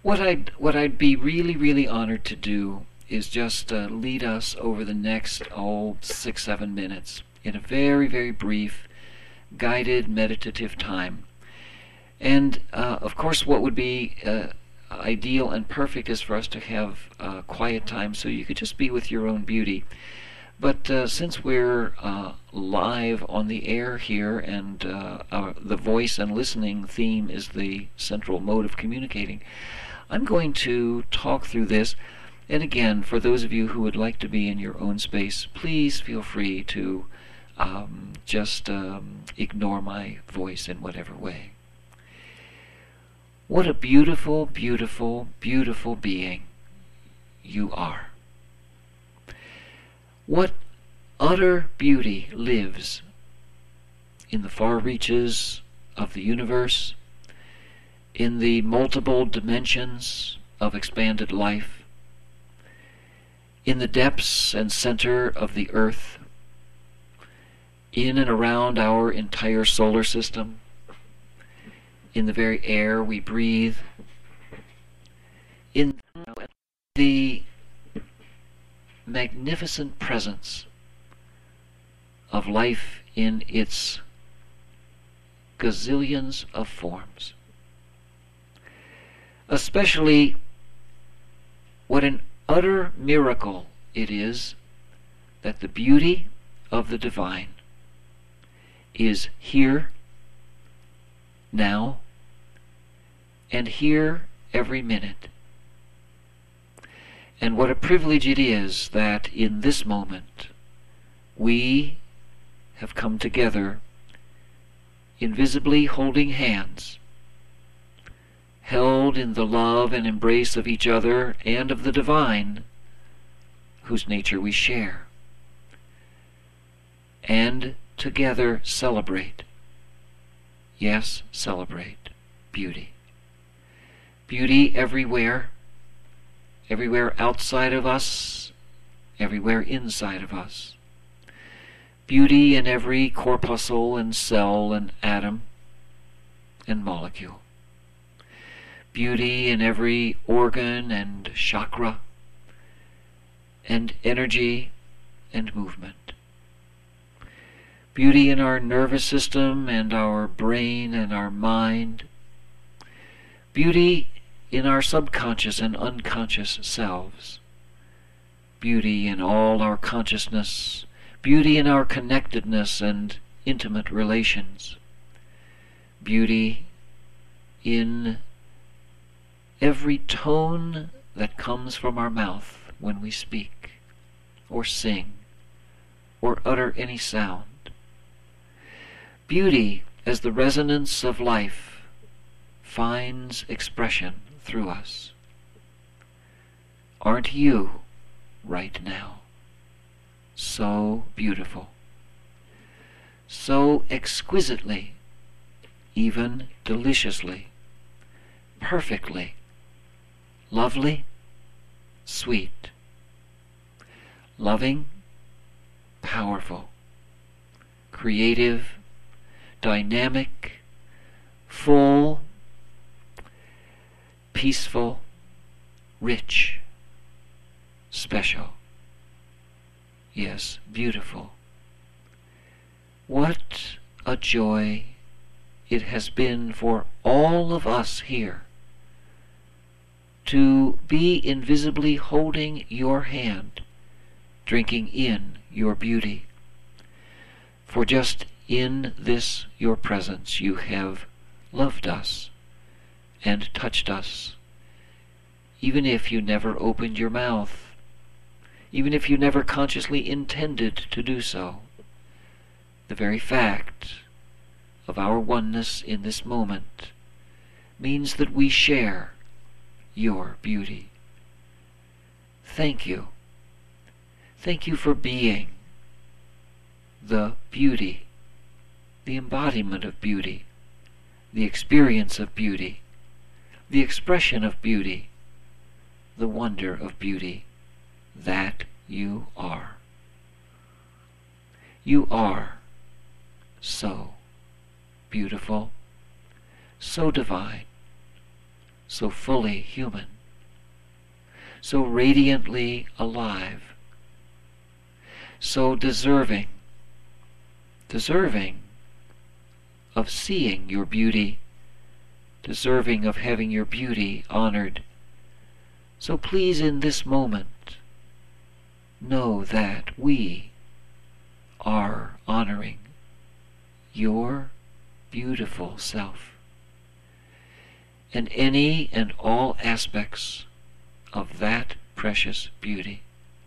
What I'd be really, really honored to do is just lead us over the next 6, 7 minutes in a very, very brief, guided meditative time. And of course, what would be ideal and perfect is for us to have quiet time so you could just be with your own beauty. But since we're live on the air here, and the voice and listening theme is the central mode of communicating, I'm going to talk through this. And again, for those of you who would like to be in your own space, please feel free to just ignore my voice in whatever way. What a beautiful, beautiful, beautiful being you are. What utter beauty lives in the far reaches of the universe, in the multiple dimensions of expanded life, in the depths and center of the earth, in and around our entire solar system, in the very air we breathe, in the magnificent presence of life in its gazillions of forms. Especially what an utter miracle it is that the beauty of the divine is here, now, and here every minute. And what a privilege it is that in this moment we have come together, invisibly holding hands, held in the love and embrace of each other and of the divine, whose nature we share, and together celebrate, yes, celebrate beauty. Beauty everywhere, everywhere outside of us, everywhere inside of us. Beauty in every corpuscle and cell and atom and molecule. Beauty in every organ and chakra and energy and movement. Beauty in our nervous system and our brain and our mind. Beauty in our subconscious and unconscious selves. Beauty in all our consciousness. Beauty in our connectedness and intimate relations. Beauty in every tone that comes from our mouth when we speak, or sing, or utter any sound. Beauty as the resonance of life finds expression through us. Aren't you right now so beautiful, so exquisitely, even deliciously, perfectly, lovely, sweet, loving, powerful, creative, dynamic, full, peaceful, rich, special, yes, beautiful. What a joy it has been for all of us here to be invisibly holding your hand, drinking in your beauty. For just in this your presence you have loved us and touched us, even if you never opened your mouth, even if you never consciously intended to do so. The very fact of our oneness in this moment means that we share your beauty. Thank you. Thank you for being the beauty, the embodiment of beauty, the experience of beauty, the expression of beauty, the wonder of beauty that you are. You are so beautiful, so divine, so fully human, so radiantly alive, so deserving of seeing your beauty, deserving of having your beauty honored. So please, in this moment, know that we are honoring your beautiful self and any and all aspects of that precious beauty.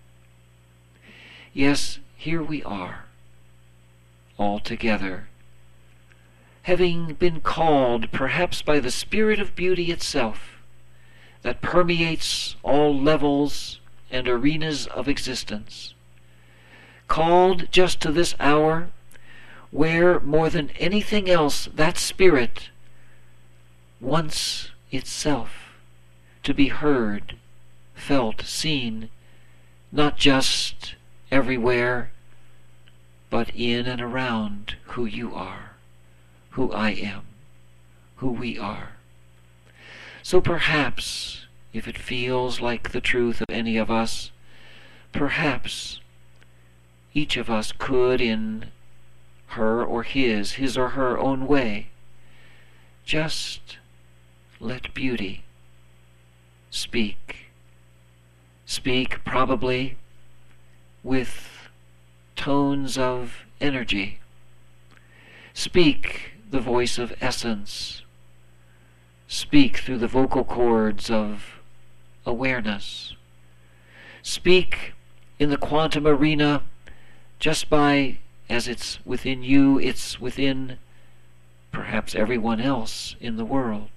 Yes, here we are, all together, having been called perhaps by the spirit of beauty itself that permeates all levels and arenas of existence, called just to this hour where, more than anything else, that spirit wants itself to be heard, felt, seen, not just everywhere, but in and around who you are, who I am, who we are. So perhaps, if it feels like the truth of any of us, perhaps each of us could, in her or his or her own way, just let beauty speak. Speak probably with tones of energy. Speak the voice of essence. Speak through the vocal cords of awareness. Speak in the quantum arena just by, as it's within you, it's within perhaps everyone else in the world.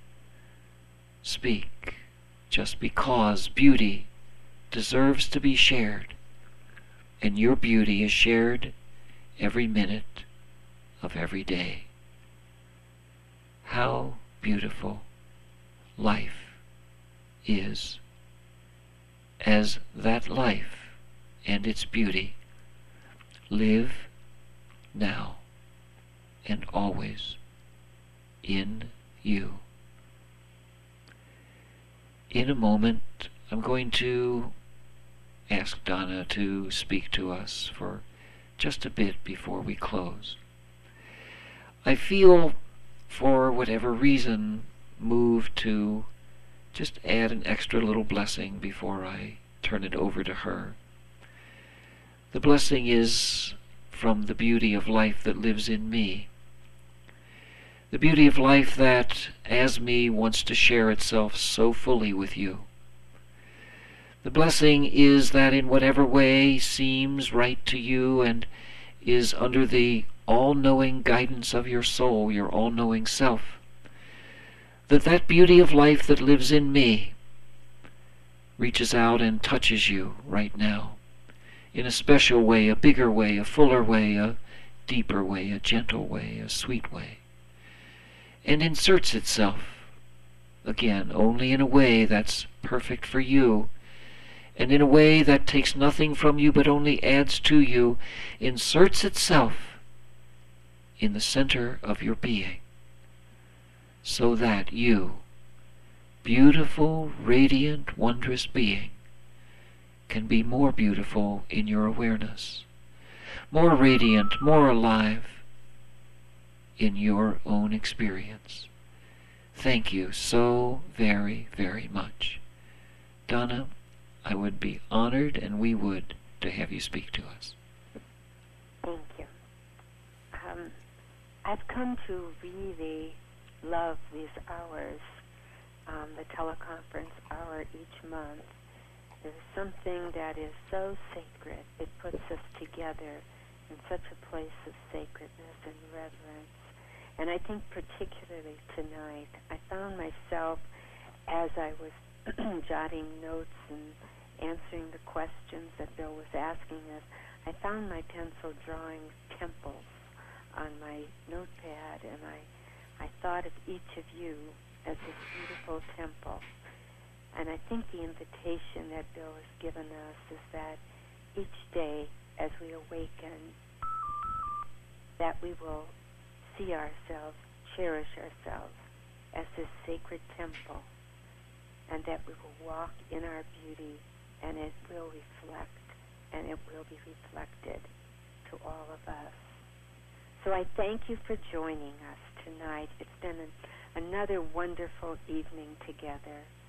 Speak just because beauty deserves to be shared, and your beauty is shared every minute of every day. How beautiful life is, as that life and its beauty live now and always in you. In a moment, I'm going to ask Donna to speak to us for just a bit before we close. I feel, for whatever reason, moved to just add an extra little blessing before I turn it over to her. The blessing is from the beauty of life that lives in me. The beauty of life that, as me, wants to share itself so fully with you. The blessing is that in whatever way seems right to you and is under the all-knowing guidance of your soul, your all-knowing self, that beauty of life that lives in me reaches out and touches you right now in a special way, a bigger way, a fuller way, a deeper way, a gentle way, a sweet way, and inserts itself, again, only in a way that's perfect for you, and in a way that takes nothing from you but only adds to you, inserts itself in the center of your being, so that you, beautiful, radiant, wondrous being, can be more beautiful in your awareness, more radiant, more alive in your own experience. Thank you so very, very much. Donna, I would be honored, and we would, to have you speak to us. Thank you. I've come to really love these hours, the teleconference hour each month. There's something that is so sacred. It puts us together in such a place of sacredness and reverence. And I think particularly tonight, I found myself, as I was jotting notes and answering the questions that Bill was asking us, I found my pencil drawing temples on my notepad, and I thought of each of you as this beautiful temple. And I think the invitation that Bill has given us is that each day as we awaken, that we will see ourselves, cherish ourselves as this sacred temple and that we will walk in our beauty, and it will reflect, and it will be reflected to all of us. So I thank you for joining us tonight. It's been another wonderful evening together.